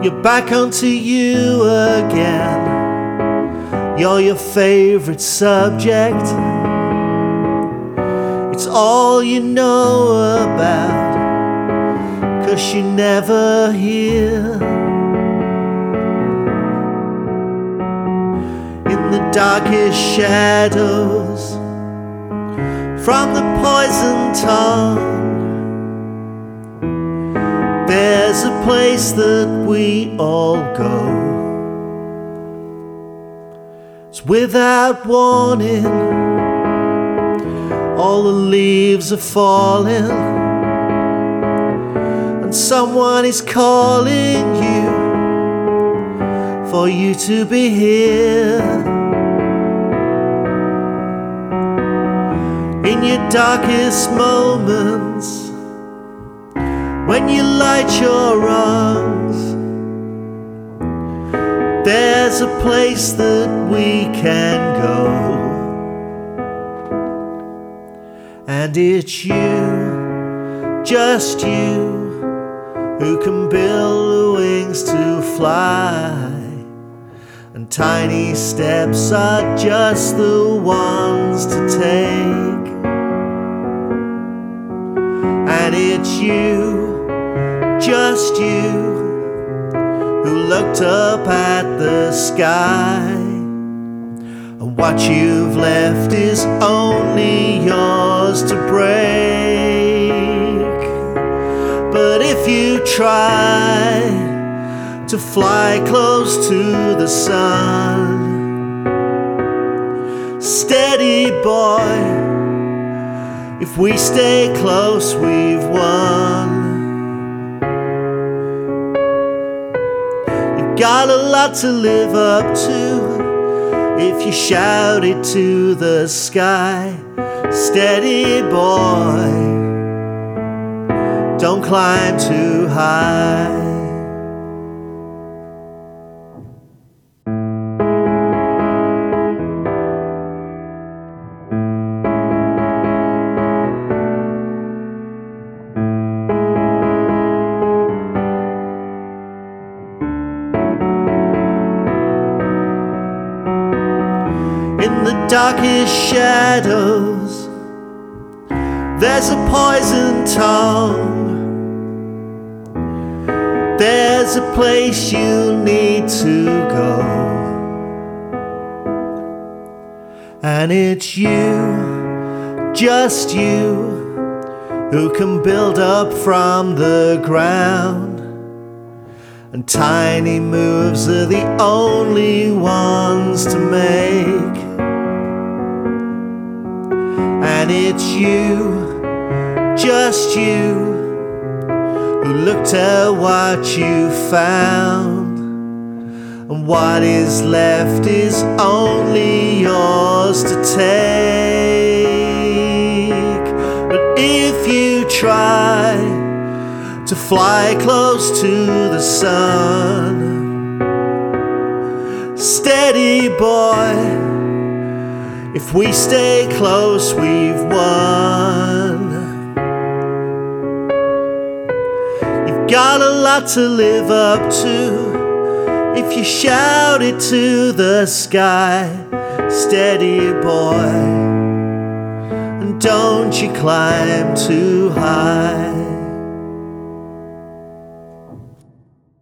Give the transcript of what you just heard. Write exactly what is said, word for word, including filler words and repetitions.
You're back onto you again. You're your favorite subject. It's all you know about, 'cause you never hear. In the darkest shadows, from the poison tongue, there's a place that we all go. It's without warning, all the leaves are falling, and someone is calling you for you to be here. In your darkest moments, when you light your wrongs, there's a place that we can go. And it's you, just you, who can build the wings to fly. And tiny steps are just the ones to take. And it's you, just you, who looked up at the sky. And what you've left is only yours to break. But if you try to fly close to the sun, steady boy, if we stay close, we've won. You've got a lot to live up to if you shout it to the sky. Steady boy, don't climb too high. In the darkest shadows, there's a poison tongue. There's a place you need to go. And it's you, just you, who can build up from the ground. And tiny moves are the only ones to make. And it's you, just you, who looked at what you found. And what is left is only yours to take. But if you try to fly close to the sun, steady boy, if we stay close, we've won. You've got a lot to live up to if you shout it to the sky. Steady boy, and don't you climb too high.